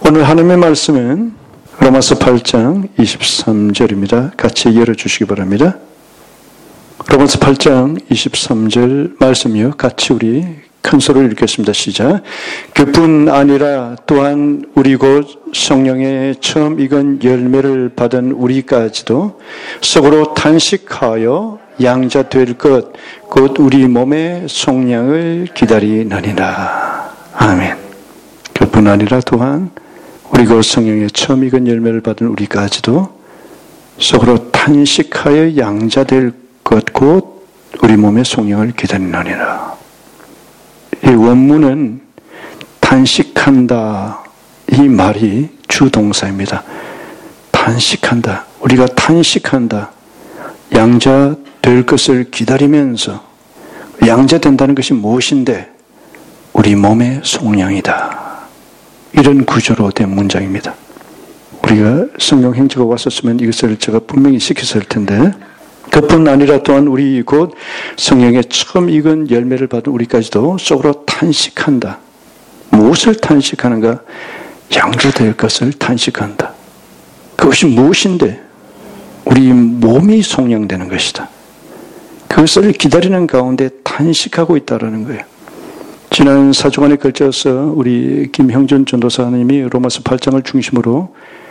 오늘 하나님의 말씀은 로마서 8장 23절입니다. 같이 열어주시기 바랍니다. 로마서 8장 23절 말씀이요. 같이 우리 큰 소리를 읽겠습니다. 시작. 그뿐 아니라 또한 우리 곧 성령의 처음 익은 열매를 받은 우리까지도 속으로 탄식하여 양자 될 것 곧 우리 몸의 속량을 기다리느니라. 아멘. 그뿐 아니라 또한 우리 곧 성령의 처음 익은 열매를 받은 우리까지도 속으로 탄식하여 양자 될 것 곧 우리 몸의 속량을 기다리느니라. 이 원문은 탄식한다, 이 말이 주동사입니다. 탄식한다. 우리가 탄식한다. 양자 될 것을 기다리면서 양자 된다는 것이 무엇인데? 우리 몸의 속량이다. 이런 구조로 된 문장입니다. 우리가 성경 행주가 왔었으면 이것을 제가 분명히 시켰을 텐데 그뿐 아니라 또한 우리 곧 성령의 처음 익은 열매를 받은 우리까지도 속으로 탄식한다. 무엇을 탄식하는가? 양자될 것을 탄식한다. 그것이 무엇인데? 우리 몸이 속량되는 것이다. 그것을 기다리는 가운데 탄식하고 있다는 거예요. 지난 4주간에 걸쳐서 우리 김형준 전도사님이 로마서 8장을 중심으로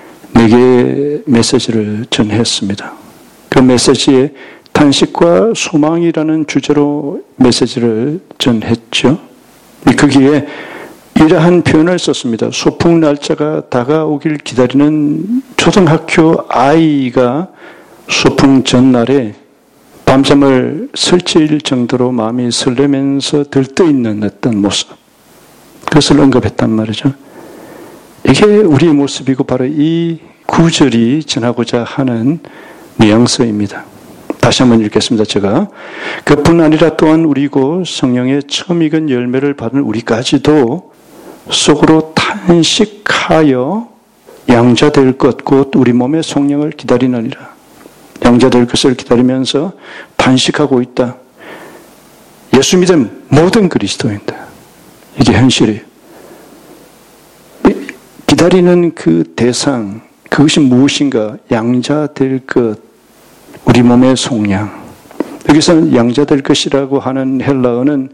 4개의 메시지를 전했습니다. 그 메시지에 탄식과 소망이라는 주제로 메시지를 전했죠. 거기에 이러한 표현을 썼습니다. 소풍 날짜가 다가오길 기다리는 초등학교 아이가 소풍 전날에 밤잠을 설칠 정도로 마음이 설레면서 들떠있는 어떤 모습, 그것을 언급했단 말이죠. 이게 우리의 모습이고 바로 이 구절이 전하고자 하는 뉘앙스입니다. 다시 한번 읽겠습니다. 제가 그뿐 아니라 또한 우리고 성령의 처음 익은 열매를 받은 우리까지도 속으로 탄식하여 양자될 것 곧 우리 몸의 속량을 기다리느니라. 양자될 것을 기다리면서 탄식하고 있다. 예수 믿은 모든 그리스도인들, 이게 현실이에요. 기다리는 그 대상, 그것이 무엇인가? 양자될 것, 우리 몸의 속량. 여기서는 양자될 것이라고 하는 헬라어는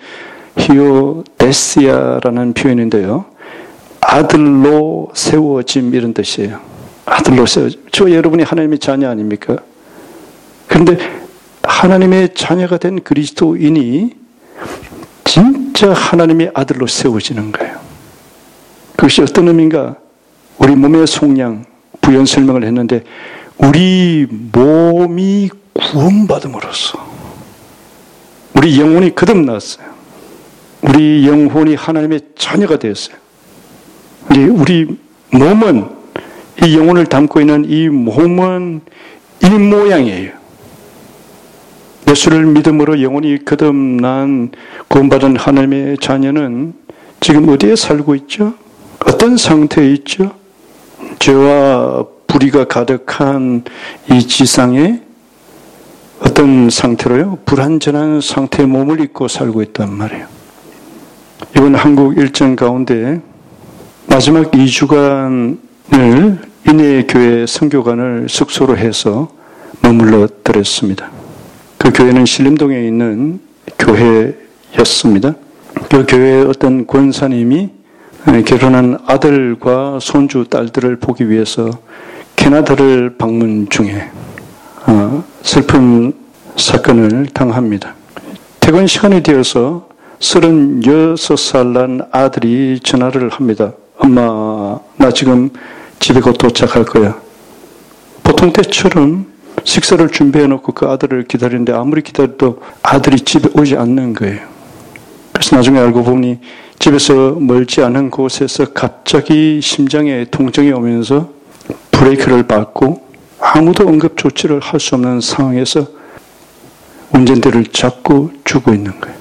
히오데시아라는 표현인데요. 아들로 세워짐, 이런 뜻이에요. 아들로 세워짐. 저 여러분이 하나님의 자녀 아닙니까? 그런데 하나님의 자녀가 된 그리스도인이 진짜 하나님의 아들로 세워지는 거예요. 그것이 어떤 의미인가? 우리 몸의 속량, 부연 설명을 했는데 우리 몸이 구원받음으로써 우리 영혼이 거듭났어요. 우리 영혼이 하나님의 자녀가 되었어요. 우리 몸은, 이 영혼을 담고 있는 이 몸은 이 모양이에요. 예수를 믿음으로 영혼이 거듭난 구원받은 하나님의 자녀는 지금 어디에 살고 있죠? 어떤 상태에 있죠? 죄와 불의가 가득한 이 지상에 어떤 상태로요? 불완전한 상태의 몸을 입고 살고 있단 말이에요. 이번 한국 일정 가운데 마지막 2주간을 인해교회 선교관을 숙소로 해서 머물러 드렸습니다. 그 교회는 신림동에 있는 교회였습니다. 그 교회의 어떤 권사님이 결혼한 아들과 손주, 딸들을 보기 위해서 캐나다를 방문 중에 슬픈 사건을 당합니다. 퇴근 시간이 되어서 36살 난 아들이 전화를 합니다. 엄마, 나 지금 집에 곧 도착할 거야. 보통 때처럼 식사를 준비해놓고 그 아들을 기다리는데 아무리 기다려도 아들이 집에 오지 않는 거예요. 그래서 나중에 알고 보니 집에서 멀지 않은 곳에서 갑자기 심장에 통증이 오면서 브레이크를 밟고 아무도 응급 조치를 할 수 없는 상황에서 운전대를 잡고 죽어 있는 거예요.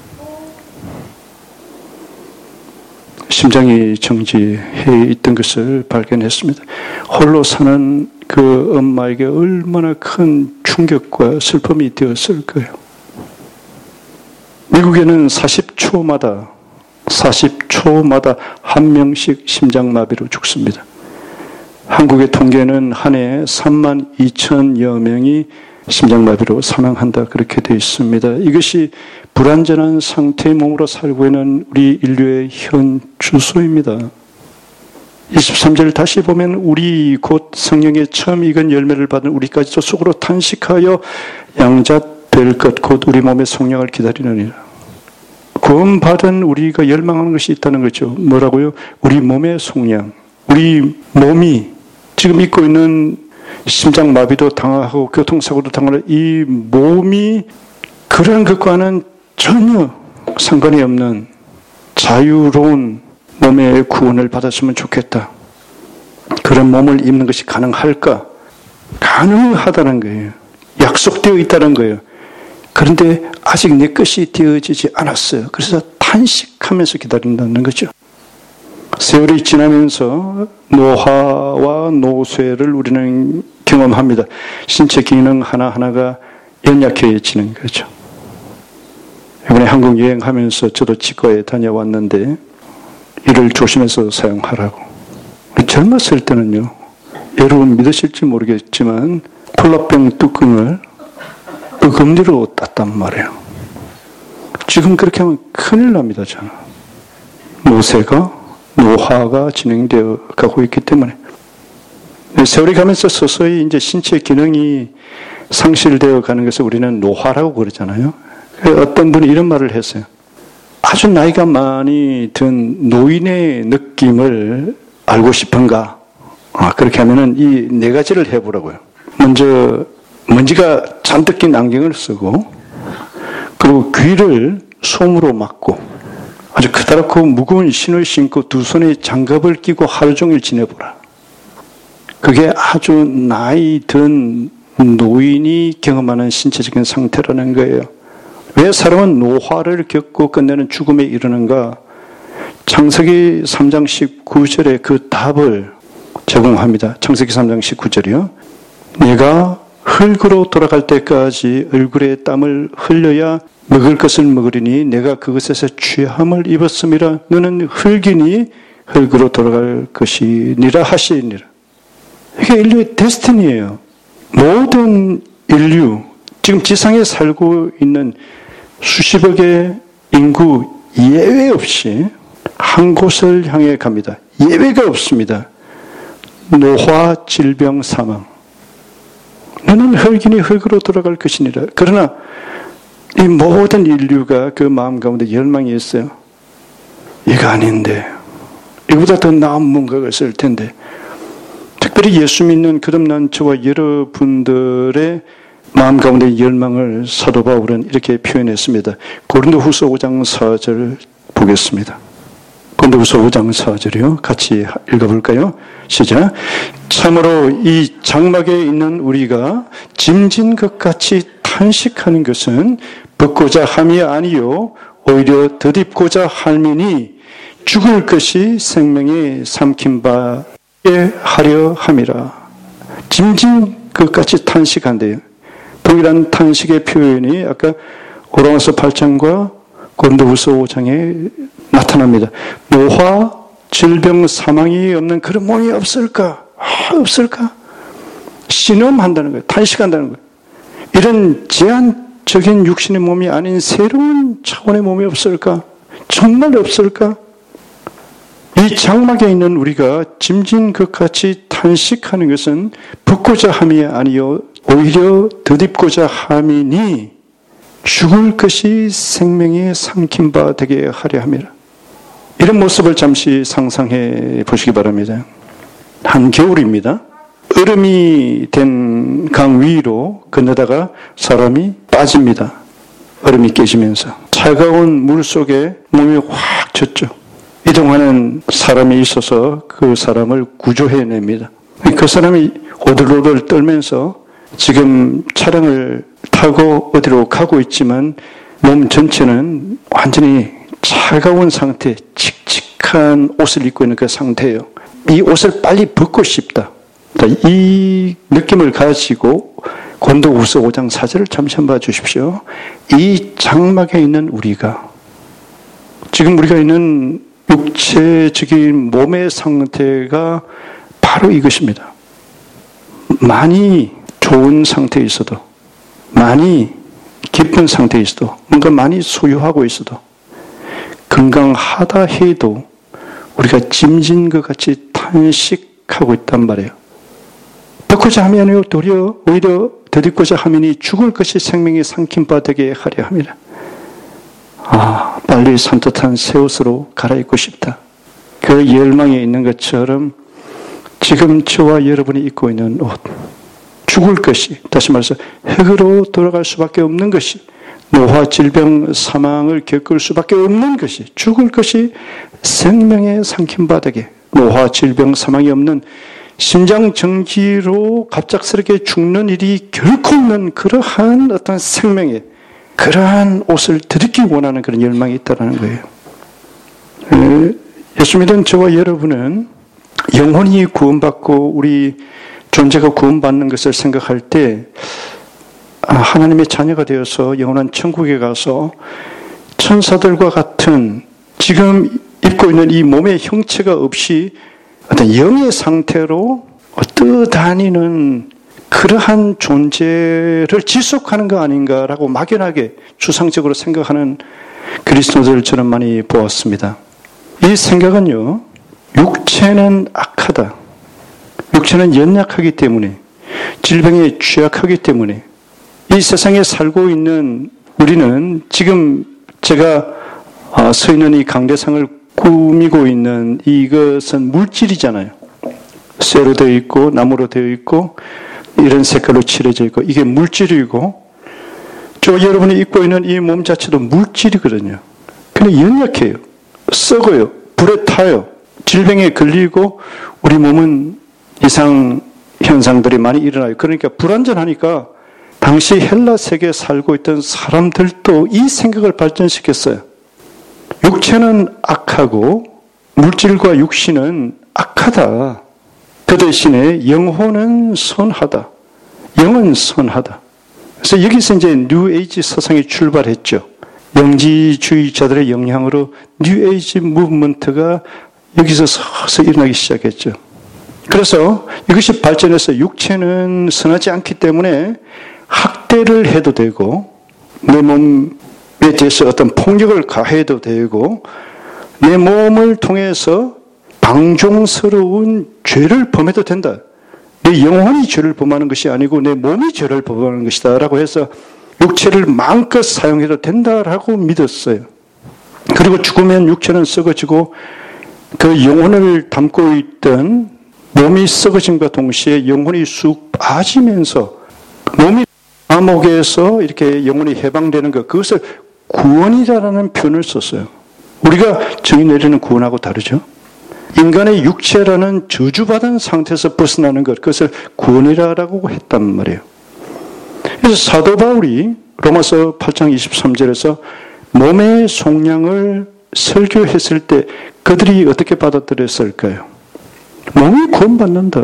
심장이 정지해 있던 것을 발견했습니다. 홀로 사는 그 엄마에게 얼마나 큰 충격과 슬픔이 되었을 거예요. 미국에는 40초마다 한 명씩 심장마비로 죽습니다. 한국의 통계는 한 해 3만 2천여 명이 심장마비로 사망한다 그렇게 되어 있습니다. 이것이 불안전한 상태의 몸으로 살고 있는 우리 인류의 현 주소입니다. 23절 다시 보면 우리 곧 성령의 처음 익은 열매를 받은 우리까지도 속으로 탄식하여 양자될 것 곧 우리 몸의 성령을 기다리느니라. 구원받은 우리가 열망하는 것이 있다는 거죠. 뭐라고요? 우리 몸의 속량. 우리 몸이 지금 입고 있는 심장마비도 당하고 교통사고도 당하는 이 몸이 그런 것과는 전혀 상관이 없는 자유로운 몸의 구원을 받았으면 좋겠다. 그런 몸을 입는 것이 가능할까? 가능하다는 거예요. 약속되어 있다는 거예요. 그런데 아직 내 것이 되어지지 않았어요. 그래서 탄식하면서 기다린다는 거죠. 세월이 지나면서 노화와 노쇠를 우리는 경험합니다. 신체 기능 하나하나가 연약해지는 거죠. 이번에 한국 여행하면서 저도 치과에 다녀왔는데 이를 조심해서 사용하라고. 젊었을 때는요, 여러분 믿으실지 모르겠지만 콜라병 뚜껑을 어금니로 땄단 말이에요. 지금 그렇게 하면 큰일 납니다, 저는. 노화가 진행되어 가고 있기 때문에. 세월이 가면서 서서히 이제 신체 기능이 상실되어 가는 것을 우리는 노화라고 그러잖아요. 어떤 분이 이런 말을 했어요. 아주 나이가 많이 든 노인의 느낌을 알고 싶은가? 그렇게 하면은 이 네 가지를 해보라고요. 먼저, 먼지가 잔뜩 낀 안경을 쓰고, 그리고 귀를 솜으로 막고, 아주 크다랗고 무거운 신을 신고 두 손에 장갑을 끼고 하루 종일 지내보라. 그게 아주 나이 든 노인이 경험하는 신체적인 상태라는 거예요. 왜 사람은 노화를 겪고 끝내는 죽음에 이르는가? 창세기 3장 19절에 그 답을 제공합니다. 창세기 3장 19절이요. 내가 흙으로 돌아갈 때까지 얼굴에 땀을 흘려야 먹을 것을 먹으리니 내가 그것에서 취함을 입었음이라. 너는 흙이니 흙으로 돌아갈 것이니라 하시니라. 이게 인류의 데스티니예요. 모든 인류, 지금 지상에 살고 있는 수십억의 인구 예외 없이 한 곳을 향해 갑니다. 예외가 없습니다. 노화, 질병, 사망. 너는 흙이니 흙으로 돌아갈 것이니라. 그러나 이 모든 인류가 그 마음 가운데 열망이 있어요. 이거 아닌데, 이거보다 더 나은 뭔가가 있을 텐데. 특별히 예수 믿는 거듭난 저와 여러분들의 마음 가운데 열망을 사도 바울은 이렇게 표현했습니다. 고린도후서 5장 4절 보겠습니다. 고린도후서 5장 4절이요. 같이 읽어볼까요? 시작. 참으로 이 장막에 있는 우리가 짐진 것 같이 탄식하는 것은 벗고자 함이 아니요 오히려 덧입고자 함이니 죽을 것이 생명의 삼킨 바에 하려 함이라. 짐진 것 같이 탄식한대요. 동일한 탄식의 표현이 아까 고린도후서 8장과 고린도후서 5장에 나타납니다. 노화, 질병, 사망이 없는 그런 몸이 없을까? 없을까? 신음한다는 거예요. 탄식한다는 거예요. 이런 제한적인 육신의 몸이 아닌 새로운 차원의 몸이 없을까? 정말 없을까? 이 장막에 있는 우리가 짐진 것 같이 탄식하는 것은 벗고자 함이 아니요 오히려 덧입고자 함이니 죽을 것이 생명의 삼킨 바 되게 하려 함이라. 이런 모습을 잠시 상상해 보시기 바랍니다. 한겨울입니다. 얼음이 된 강 위로 건너다가 사람이 빠집니다. 얼음이 깨지면서 차가운 물 속에 몸이 확 젖죠. 이동하는 사람이 있어서 그 사람을 구조해냅니다. 그 사람이 오들오들 떨면서 지금 차량을 타고 어디로 가고 있지만 몸 전체는 완전히 차가운 상태, 칙칙한 옷을 입고 있는 그 상태예요. 이 옷을 빨리 벗고 싶다. 이 느낌을 가지고 고린도후서 5장 4절을 잠시 한번 봐주십시오. 이 장막에 있는 우리가 지금 우리가 있는 육체적인 몸의 상태가 바로 이것입니다. 많이 좋은 상태에 있어도, 많이 기쁜 상태에 있어도, 뭔가 많이 소유하고 있어도, 건강하다 해도 우리가 짐진 것 같이 탄식하고 있단 말이에요. 듣고자 하면요, 오히려 더듬고자 하면이 죽을 것이 생명이 삼킨 바 되게 하려 합니다. 빨리 산뜻한 새 옷으로 갈아입고 싶다. 그 열망에 있는 것처럼 지금 저와 여러분이 입고 있는 옷, 죽을 것이, 다시 말해서 흙으로 돌아갈 수밖에 없는 것이, 노화, 질병, 사망을 겪을 수밖에 없는 것이, 죽을 것이 생명에 삼킨 바 되게, 노화, 질병, 사망이 없는 심장 정지로 갑작스럽게 죽는 일이 결코 없는 그러한 어떤 생명에, 그러한 옷을 들이기 원하는 그런 열망이 있다는 거예요. 예수 믿은 저와 여러분은 영혼이 구원받고 우리 존재가 구원받는 것을 생각할 때 하나님의 자녀가 되어서 영원한 천국에 가서 천사들과 같은 지금 입고 있는 이 몸의 형체가 없이 어떤 영의 상태로 떠다니는 그러한 존재를 지속하는 거 아닌가라고 막연하게 추상적으로 생각하는 그리스도들을 저는 많이 보았습니다. 이 생각은요, 육체는 악하다. 육체는 연약하기 때문에, 질병에 취약하기 때문에, 이 세상에 살고 있는 우리는 지금 제가 서 있는 이 강대상을 꾸미고 있는 이것은 물질이잖아요. 쇠로 되어 있고 나무로 되어 있고 이런 색깔로 칠해져 있고 이게 물질이고, 저 여러분이 입고 있는 이 몸 자체도 물질이거든요. 근데 연약해요. 썩어요. 불에 타요. 질병에 걸리고 우리 몸은 이상 현상들이 많이 일어나요. 그러니까 불완전하니까 당시 헬라 세계에 살고 있던 사람들도 이 생각을 발전시켰어요. 육체는 악하고 물질과 육신은 악하다. 그 대신에 영혼은 선하다. 영은 선하다. 그래서 여기서 이제 뉴에이지 서상이 출발했죠. 영지주의자들의 영향으로 뉴에이지 무브먼트가 여기서 서서 일어나기 시작했죠. 그래서 이것이 발전해서 육체는 선하지 않기 때문에 학대를 해도 되고, 내 몸에 대해서 어떤 폭력을 가해도 되고, 내 몸을 통해서 방종스러운 죄를 범해도 된다. 내 영혼이 죄를 범하는 것이 아니고 내 몸이 죄를 범하는 것이다 라고 해서 육체를 마음껏 사용해도 된다라고 믿었어요. 그리고 죽으면 육체는 썩어지고 그 영혼을 담고 있던 몸이 썩어짐과 동시에 영혼이 쑥 빠지면서 몸이 감옥에서 이렇게 영혼이 해방되는 것, 그것을 구원이라는 표현을 썼어요. 우리가 정의 내리는 구원하고 다르죠. 인간의 육체라는 저주받은 상태에서 벗어나는 것, 그것을 구원이라고 했단 말이에요. 그래서 사도 바울이 로마서 8장 23절에서 몸의 속량을 설교했을 때 그들이 어떻게 받아들였을까요? 몸이 구원받는다.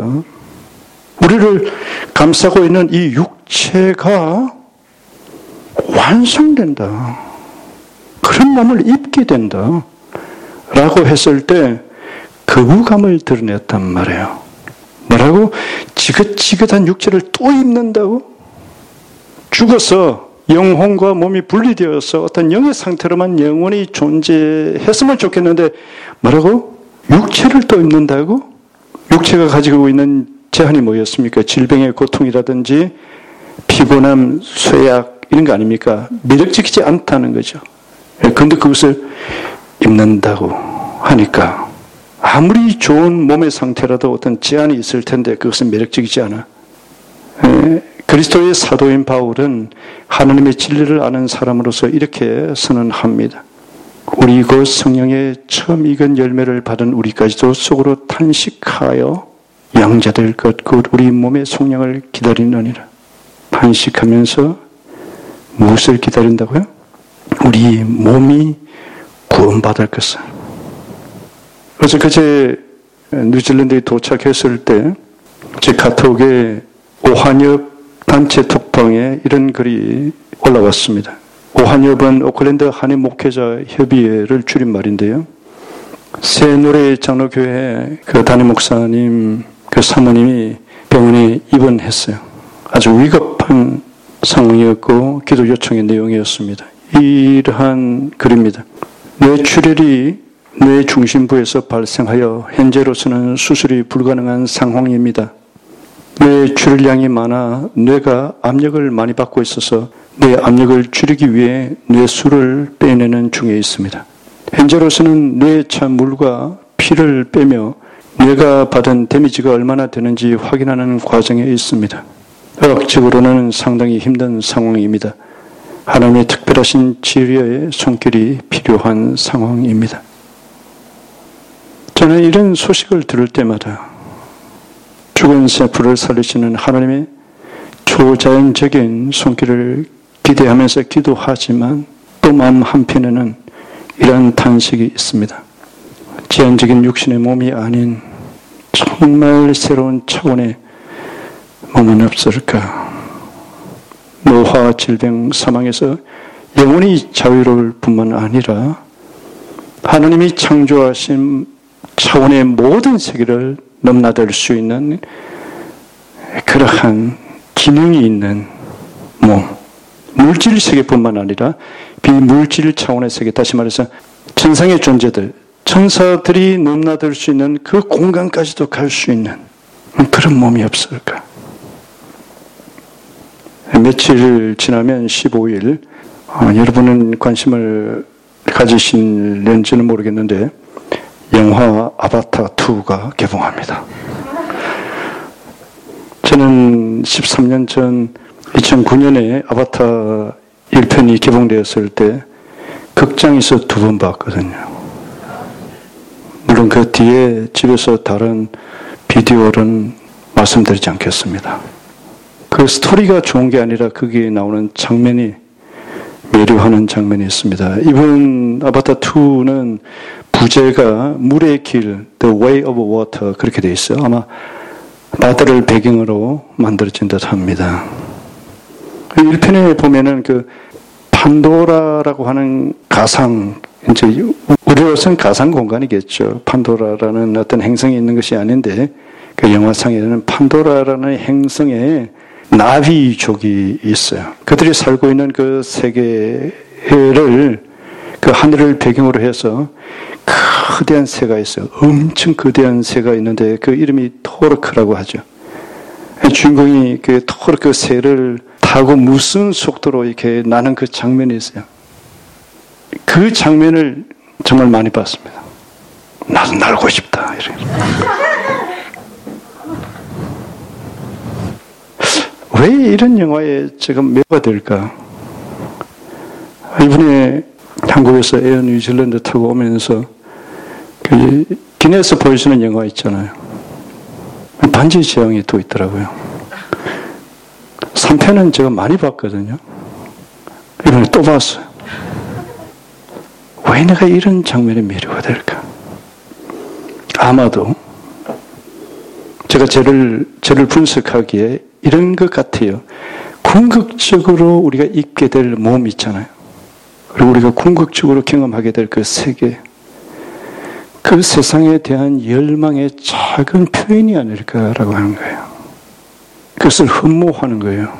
우리를 감싸고 있는 이 육체가 완성된다. 그런 몸을 입게 된다. 라고 했을 때 거부감을 드러냈단 말이에요. 뭐라고? 지긋지긋한 육체를 또 입는다고? 죽어서 영혼과 몸이 분리되어서 어떤 영의 상태로만 영원히 존재했으면 좋겠는데 뭐라고? 육체를 또 입는다고? 육체가 가지고 있는 제한이 뭐였습니까? 질병의 고통이라든지 피곤함, 쇠약 이런 거 아닙니까? 매력적이지 않다는 거죠. 그런데 그것을 입는다고 하니까 아무리 좋은 몸의 상태라도 어떤 제한이 있을 텐데 그것은 매력적이지 않아. 그리스도의 사도인 바울은 하나님의 진리를 아는 사람으로서 이렇게 선언합니다. 우리 곧 성령의 처음 익은 열매를 받은 우리까지도 속으로 탄식하여 양자될 것 곧 우리 몸의 속량을 기다리느니라. 탄식하면서 무엇을 기다린다고요? 우리 몸이 구원받을 것을. 그래서 그제 뉴질랜드에 도착했을 때 제 카톡에 오한엽 단체 톡방에 이런 글이 올라왔습니다. 오한엽은 오클랜드 한인 목회자 협의회를 줄인 말인데요. 새 노래 장로교회 그 담임 목사님 그 사모님이 병원에 입원했어요. 아주 위급한 상황이었고 기도 요청의 내용이었습니다. 이러한 글입니다. 뇌출혈이 뇌 중심부에서 발생하여 현재로서는 수술이 불가능한 상황입니다. 뇌출혈량이 많아 뇌가 압력을 많이 받고 있어서 뇌 압력을 줄이기 위해 뇌수를 빼내는 중에 있습니다. 현재로서는 뇌에 찬 물과 피를 빼며 뇌가 받은 데미지가 얼마나 되는지 확인하는 과정에 있습니다. 의학적으로는 상당히 힘든 상황입니다. 하나님의 특별하신 치료의 손길이 필요한 상황입니다. 저는 이런 소식을 들을 때마다 죽은 세포를 살리시는 하나님의 초자연적인 손길을 기대하면서 기도하지만 또 마음 한편에는 이런 탄식이 있습니다. 제한적인 육신의 몸이 아닌 정말 새로운 차원의 몸은 없을까? 노화, 질병, 사망에서 영원히 자유로울 뿐만 아니라 하나님이 창조하신 차원의 모든 세계를 넘나들 수 있는 그러한 기능이 있는 몸, 물질 세계뿐만 아니라 비물질 차원의 세계, 다시 말해서 천상의 존재들, 천사들이 넘나들 수 있는 그 공간까지도 갈 수 있는 그런 몸이 없을까? 며칠 지나면 15일, 여러분은 관심을 가지실는지는 모르겠는데 영화 아바타 2가 개봉합니다. 저는 13년 전 2009년에 아바타 1편이 개봉되었을 때 극장에서 2번 봤거든요. 물론 그 뒤에 집에서 다른 비디오는 말씀드리지 않겠습니다. 그 스토리가 좋은 게 아니라 거기에 나오는 장면이 매료하는 장면이 있습니다. 이번 아바타 2는 부제가 물의 길, The Way of Water 그렇게 되어 있어요. 아마 바다를 배경으로 만들어진 듯 합니다. 1편에 보면은 그 판도라라고 하는 가상, 이제 우리로서는 가상 공간이겠죠. 판도라라는 어떤 행성이 있는 것이 아닌데 그 영화상에는 판도라라는 행성에 나비족이 있어요. 그들이 살고 있는 그 세계를 그 하늘을 배경으로 해서 거대한 새가 있어요. 엄청 거대한 새가 있는데 그 이름이 토르크라고 하죠. 주인공이 그 토르크 새를 타고 무슨 속도로 이렇게 나는 그 장면이 있어요. 그 장면을 정말 많이 봤습니다. 나도 날고 싶다. 왜 이런 영화에 제가 매가 될까? 이번에 한국에서 에어 뉴질랜드 타고 오면서 그 기내에서 보여주는 영화 있잖아요. 반지 제왕이 또 있더라고요. 3편은 제가 많이 봤거든요. 이번에 또 봤어요. 왜 내가 이런 장면에 매료가 될까? 아마도 제가 저를 분석하기에 이런 것 같아요. 궁극적으로 우리가 입게 될 몸 있잖아요. 그리고 우리가 궁극적으로 경험하게 될 그 세계, 그 세상에 대한 열망의 작은 표현이 아닐까라고 하는 거예요. 그것을 흠모하는 거예요.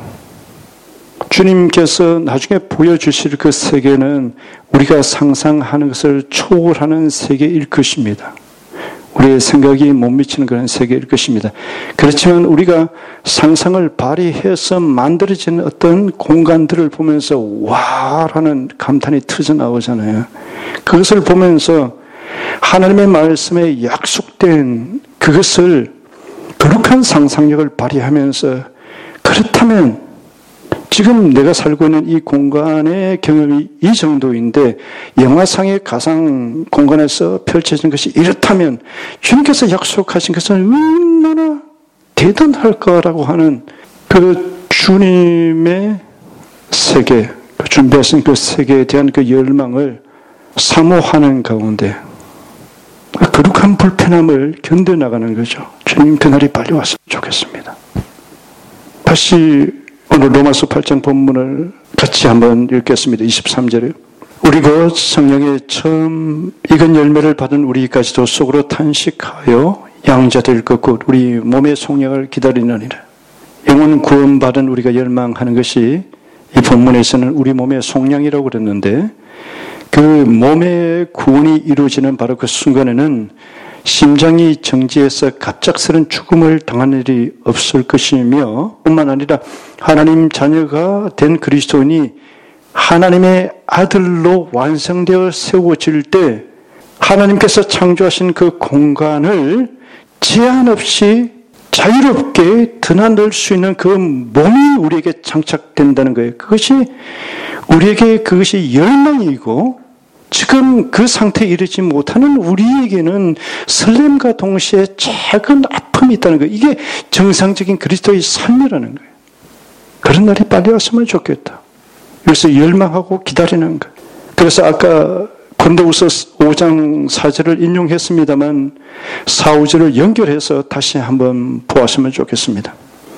주님께서 나중에 보여주실 그 세계는 우리가 상상하는 것을 초월하는 세계일 것입니다. 우리의 생각이 못 미치는 그런 세계일 것입니다. 그렇지만 우리가 상상을 발휘해서 만들어진 어떤 공간들을 보면서 와라는 감탄이 터져나오잖아요. 그것을 보면서 하나님의 말씀에 약속된 그것을 거룩한 상상력을 발휘하면서 그렇다면 지금 내가 살고 있는 이 공간의 경험이 이 정도인데 영화상의 가상 공간에서 펼쳐진 것이 이렇다면 주님께서 약속하신 것은 얼마나 대단할까라고 하는 그 주님의 세계, 준비하신 그 세계에 대한 그 열망을 사모하는 가운데 거룩한 불편함을 견뎌나가는 거죠. 주님 그날이 빨리 왔으면 좋겠습니다. 다시 오늘 로마서 8장 본문을 같이 한번 읽겠습니다. 23절에 우리 곧 성령의 처음 익은 열매를 받은 우리까지도 속으로 탄식하여 양자될 것고 우리 몸의 속량을 기다리느니라. 영혼 구원받은 우리가 열망하는 것이 이 본문에서는 우리 몸의 속량이라고 그랬는데 그 몸의 구원이 이루어지는 바로 그 순간에는 심장이 정지해서 갑작스런 죽음을 당한 일이 없을 것이며 뿐만 아니라 하나님 자녀가 된 그리스도인이 하나님의 아들로 완성되어 세워질 때 하나님께서 창조하신 그 공간을 제한 없이 자유롭게 드나들 수 있는 그 몸이 우리에게 장착된다는 거예요. 우리에게 그것이 열망이고 지금 그 상태에 이르지 못하는 우리에게는 설렘과 동시에 작은 아픔이 있다는 거예요. 이게 정상적인 그리스도의 삶이라는 거예요. 그런 날이 빨리 왔으면 좋겠다. 그래서 열망하고 기다리는 거예요. 그래서 아까 고린도후서 5장 4절을 인용했습니다만 4, 5절을 연결해서 다시 한번 보았으면 좋겠습니다.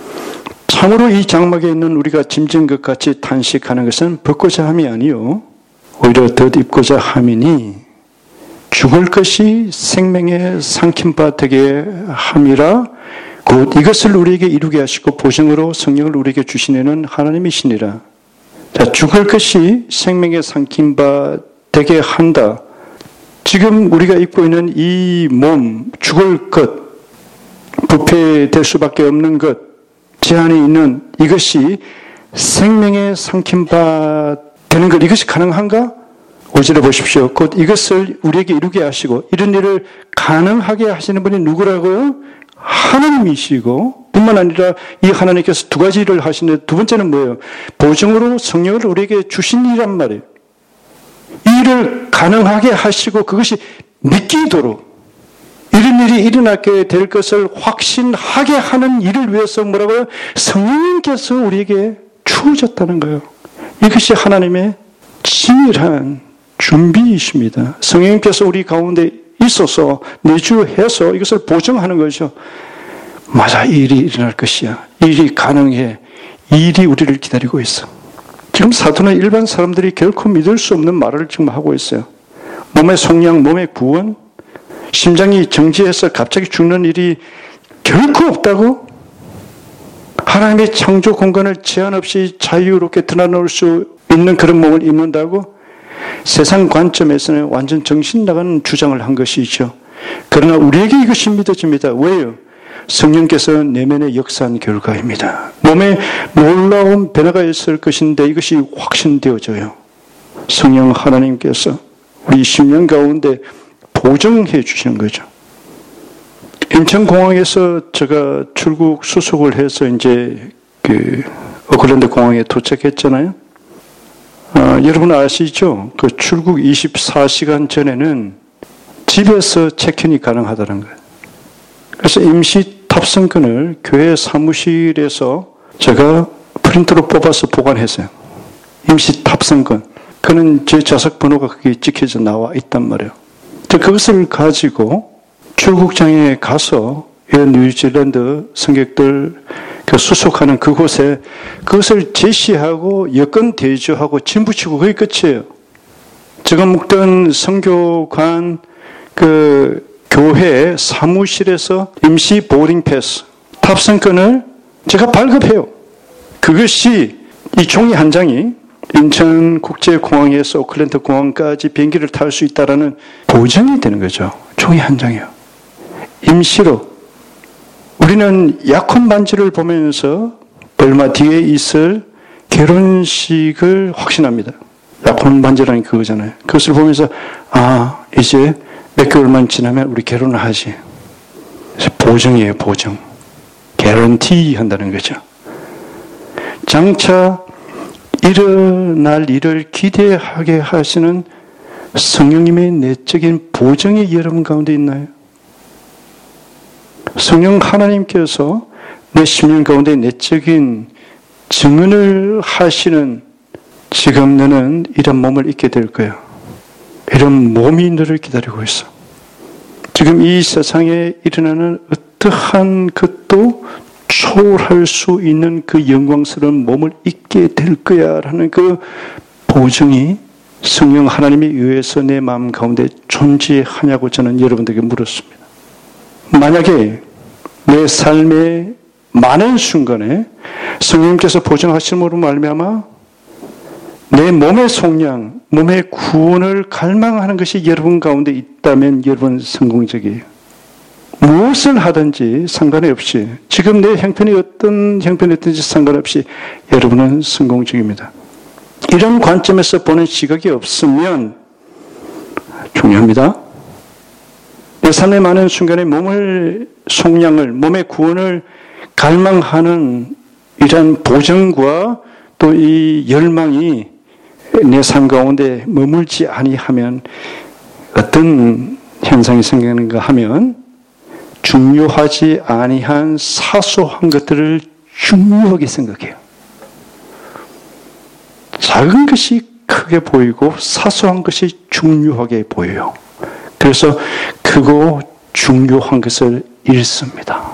참으로 이 장막에 있는 우리가 짐진 것 같이 탄식하는 것은 벗고자 함이 아니요 오히려 덧입고자 함이니 죽을 것이 생명의 삼킴바 되게 함이라 곧 이것을 우리에게 이루게 하시고 보증으로 성령을 우리에게 주시는 하나님이시니라. 자, 죽을 것이 생명의 삼킴바 되게 한다. 지금 우리가 입고 있는 이 몸, 죽을 것, 부패될 수밖에 없는 것, 제한이 있는 이것이 생명의 삼킴바 되는 것, 이것이 가능한가? 5절에 보십시오. 곧 이것을 우리에게 이루게 하시고 이런 일을 가능하게 하시는 분이 누구라고요? 하나님이시고 뿐만 아니라 이 하나님께서 두 가지 일을 하시는데 두 번째는 뭐예요? 보증으로 성령을 우리에게 주신 일이란 말이에요. 이 일을 가능하게 하시고 그것이 믿기도록 이런 일이 일어나게 될 것을 확신하게 하는 일을 위해서 뭐라고요? 성령님께서 우리에게 주어졌다는 거예요. 이것이 하나님의 치밀한 준비이십니다. 성령님께서 우리 가운데 있어서 내주해서 이것을 보증하는 거죠. 맞아, 이 일이 일어날 것이야. 이 일이 가능해. 이 일이 우리를 기다리고 있어. 지금 사도는 일반 사람들이 결코 믿을 수 없는 말을 지금 하고 있어요. 몸의 속량, 몸의 구원, 심장이 정지해서 갑자기 죽는 일이 결코 없다고? 하나님의 창조 공간을 제한 없이 자유롭게 드러놓을 수 있는 그런 몸을 입는다고? 세상 관점에서는 완전 정신 나가는 주장을 한 것이죠. 그러나 우리에게 이것이 믿어집니다. 왜요? 성령께서 내면에 역사한 결과입니다. 몸에 놀라운 변화가 있을 것인데 이것이 확신되어져요. 성령 하나님께서 우리 심령 가운데 보증해 주시는 거죠. 인천공항에서 제가 출국 수속을 해서 이제 오클랜드 공항에 도착했잖아요. 여러분 아시죠? 그 출국 24시간 전에는 집에서 체크인이 가능하다는 거예요. 그래서 임시 탑승권을 교회 사무실에서 제가 프린터로 뽑아서 보관했어요. 임시 탑승권. 그는 제 좌석 번호가 거기에 찍혀져 나와 있단 말이에요. 그것을 가지고 출국장에 가서 뉴질랜드 승객들 수속하는 그곳에 그것을 제시하고 여권 대조하고 진 붙이고 그게 끝이에요. 제가 묵던 선교관 교회 사무실에서 임시 보딩 패스 탑승권을 제가 발급해요. 그것이 이 종이 한 장이 인천국제공항에서 오클랜드 공항까지 비행기를 탈 수 있다라는 보장이 되는 거죠. 종이 한 장이요. 임시로 우리는 약혼 반지를 보면서 얼마 뒤에 있을 결혼식을 확신합니다. 약혼 반지라는 그거잖아요. 그것을 보면서 이제 몇 개월만 지나면 우리 결혼을 하지. 보증이에요, 보증. 개런티 한다는 거죠. 장차 일어날 일을 기대하게 하시는 성령님의 내적인 보증이 여러분 가운데 있나요? 성령 하나님께서 내 심령 가운데 내적인 증언을 하시는 지금 너는 이런 몸을 입게 될 거야. 이런 몸이 너를 기다리고 있어. 지금 이 세상에 일어나는 어떠한 것도 초월할 수 있는 그 영광스러운 몸을 입게 될 거야 라는 그 보증이 성령 하나님에 의해서 내 마음 가운데 존재하냐고 저는 여러분들에게 물었습니다. 만약에 내 삶의 많은 순간에 성령님께서 보정하심으로 말미암아 내 몸의 속량, 몸의 구원을 갈망하는 것이 여러분 가운데 있다면 여러분 성공적이에요. 무엇을 하든지 상관이 없이, 지금 내 형편이 어떤 형편이든지 상관없이 여러분은 성공적입니다. 이런 관점에서 보는 시각이 없으면 중요합니다. 내 삶의 많은 순간에 몸의 속량을, 몸의 구원을 갈망하는 이러한 보정과 또 이 열망이 내 삶 가운데 머물지 아니하면 어떤 현상이 생기는가 하면 중요하지 아니한 사소한 것들을 중요하게 생각해요. 작은 것이 크게 보이고 사소한 것이 중요하게 보여요. 그래서 크고 중요한 것을 잃습니다.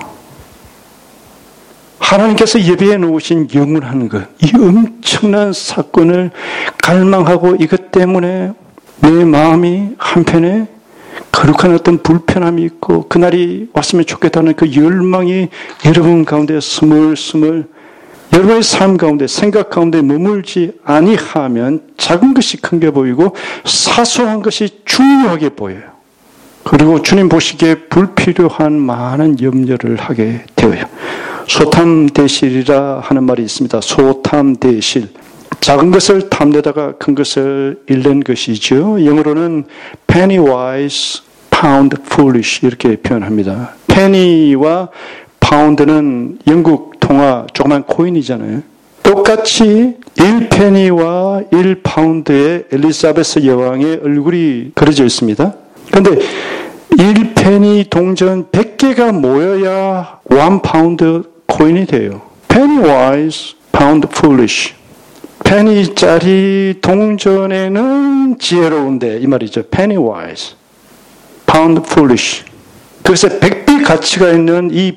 하나님께서 예배해 놓으신 영원한 것, 이 엄청난 사건을 갈망하고 이것 때문에 내 마음이 한편에 거룩한 어떤 불편함이 있고 그날이 왔으면 좋겠다는 그 열망이 여러분 가운데 스물스물 여러분의 삶 가운데 생각 가운데 머물지 아니하면 작은 것이 큰 게 보이고 사소한 것이 중요하게 보여요. 그리고 주님 보시기에 불필요한 많은 염려를 하게 되어요. 소탐대실이라 하는 말이 있습니다. 소탐대실. 작은 것을 탐내다가 큰 것을 잃는 것이죠. 영어로는 penny wise, pound foolish 이렇게 표현합니다. penny와 pound는 영국 통화 조그만 코인이잖아요. 똑같이 1페니와 1파운드의 엘리자베스 여왕의 얼굴이 그려져 있습니다. 그런데 1페니 동전 100개가 모여야 1파운드 코인이 돼요. penny wise, pound foolish. 페니짜리 동전에는 지혜로운데 이 말이죠. penny wise, pound foolish. 그래서 100배 가치가 있는 이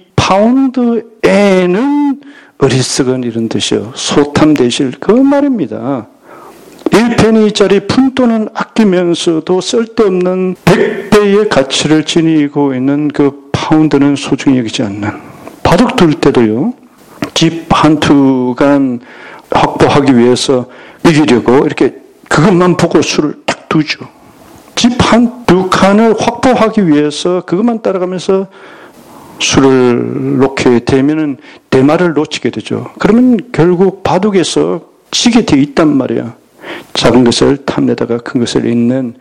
파운드에는 어리석은 이런 뜻이요. 소탐대실 그 말입니다. 1페니짜리 푼돈은 아끼면서도 쓸데없는 100배의 가치를 지니고 있는 그 파운드는 소중히 여기지 않는. 바둑 둘 때도요. 집 한 투간 확보하기 위해서 이기려고 이렇게 그것만 보고 수를 딱 두죠. 집 한 두 칸을 확보하기 위해서 그것만 따라가면서 수를 놓게 되면은 대마를 놓치게 되죠. 그러면 결국 바둑에서 지게 돼 있단 말이야. 작은 것을 탐내다가 큰 것을 잃는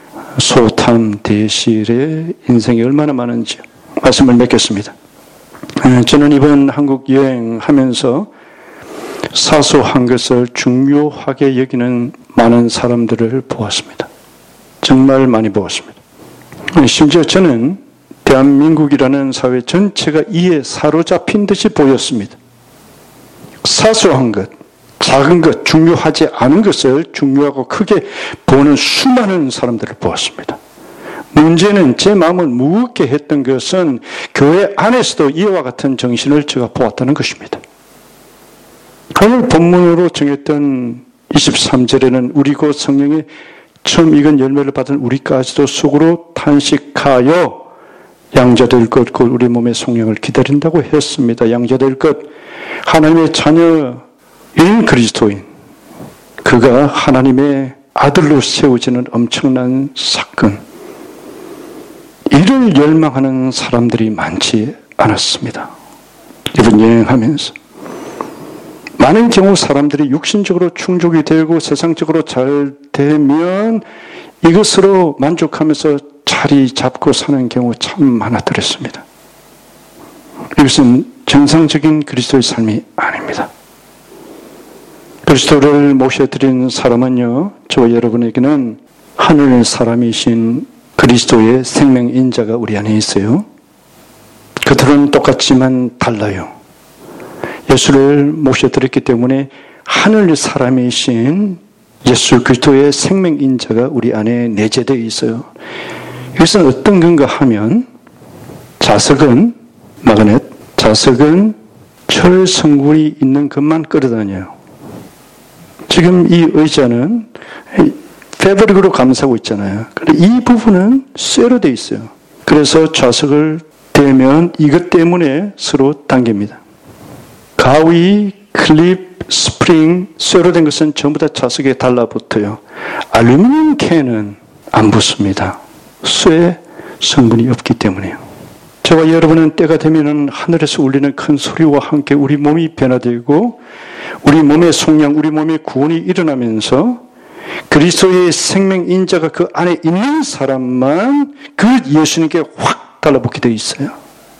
소탐대실의 인생이 얼마나 많은지 말씀을 맺겠습니다. 저는 이번 한국 여행하면서 사소한 것을 중요하게 여기는 많은 사람들을 보았습니다. 정말 많이 보았습니다. 심지어 저는 대한민국이라는 사회 전체가 이에 사로잡힌 듯이 보였습니다. 사소한 것, 작은 것, 중요하지 않은 것을 중요하고 크게 보는 수많은 사람들을 보았습니다. 문제는 제 마음을 무겁게 했던 것은 교회 안에서도 이와 같은 정신을 제가 보았다는 것입니다. 오늘 본문으로 정했던 23절에는 우리 곧 성령이 처음 익은 열매를 받은 우리까지도 속으로 탄식하여 양자될 것, 곧 우리 몸의 성령을 기다린다고 했습니다. 양자될 것, 하나님의 자녀인 그리스도인, 그가 하나님의 아들로 세워지는 엄청난 사건, 이를 열망하는 사람들이 많지 않았습니다. 이번 여행하면서 많은 경우 사람들이 육신적으로 충족이 되고 세상적으로 잘 되면 이것으로 만족하면서 자리 잡고 사는 경우 참 많아들었습니다. 이것은 정상적인 그리스도의 삶이 아닙니다. 그리스도를 모셔드린 사람은요, 저와 여러분에게는 하늘 사람이신 그리스도의 생명인자가 우리 안에 있어요. 그들은 똑같지만 달라요. 예수를 모셔드렸기 때문에 하늘 사람이신 예수 그리스도의 생명인자가 우리 안에 내재되어 있어요. 이것은 어떤 건가 하면 자석은 마그넷, 자석은 철 성분이 있는 것만 끌어다녀요. 지금 이 의자는 패브릭으로 감싸고 있잖아요. 이 부분은 쇠로 되어 있어요. 그래서 좌석을 되면 이것 때문에 서로 당깁니다. 가위, 클립, 스프링, 쇠로 된 것은 전부 다 자석에 달라붙어요. 알루미늄 캔은 안 붙습니다. 쇠 성분이 없기 때문에요. 저와 여러분은 때가 되면 하늘에서 울리는 큰 소리와 함께 우리 몸이 변화되고 우리 몸의 속량, 우리 몸의 구원이 일어나면서 그리스도의 생명 인자가 그 안에 있는 사람만 그 예수님께 확 달라붙게 되어 있어요.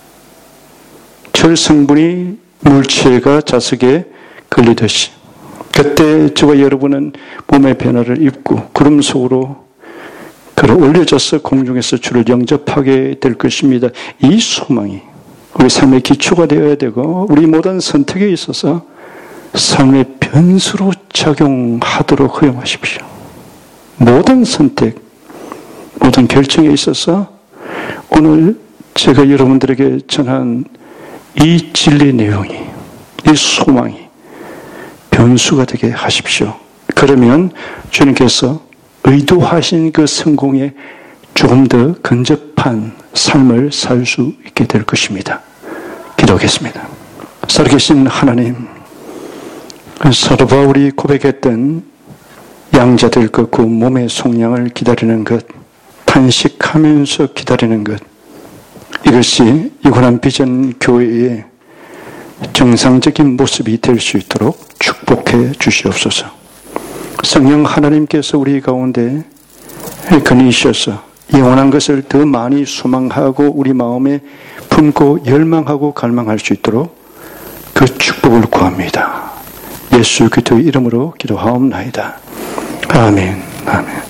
철 성분이 물체가 자석에 걸리듯이 그때 저와 여러분은 몸의 변화를 입고 구름 속으로 걸어 올려져서 공중에서 주를 영접하게 될 것입니다. 이 소망이 우리 삶의 기초가 되어야 되고 우리 모든 선택에 있어서 삶의 변수로 작용하도록 허용하십시오. 모든 선택, 모든 결정에 있어서 오늘 제가 여러분들에게 전한 이 진리 내용이, 이 소망이 변수가 되게 하십시오. 그러면 주님께서 의도하신 그 성공에 조금 더 근접한 삶을 살 수 있게 될 것입니다. 기도하겠습니다. 살아계신 하나님, 사도 바울이 고백했던 양자될 것, 그 몸의 속량을 기다리는 것, 탄식하면서 기다리는 것, 이것이 이고난 비전 교회의 정상적인 모습이 될 수 있도록 축복해 주시옵소서. 성령 하나님께서 우리 가운데 거니셔서 영원한 것을 더 많이 소망하고 우리 마음에 품고 열망하고 갈망할 수 있도록 그 축복을 구합니다. 예수 그리스도의 이름으로 기도하옵나이다. 아멘. 아멘.